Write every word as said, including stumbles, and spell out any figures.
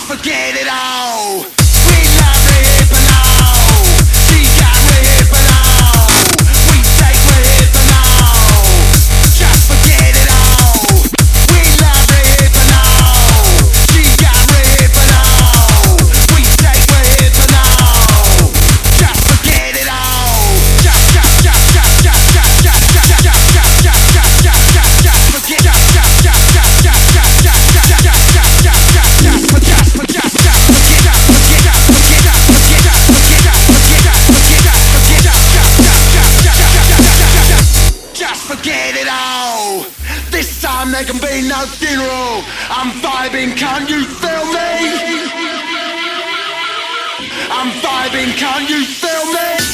forget it all. We love the hypno. She got me hypno. We take the hypno. Just forget it all. We love the hypno. She got me hypno. We take the hypno. Just forget it all. Just, just, just, just, just, just, just, just, just, just, just, just, just, just, just forget. Just, just, just, just, just, just, just, just, just, just, just, just, just, just, just, just, just. Forget it all. This time there can be no funeral. I'm vibing, can't you feel me? I'm vibing, can't you feel me?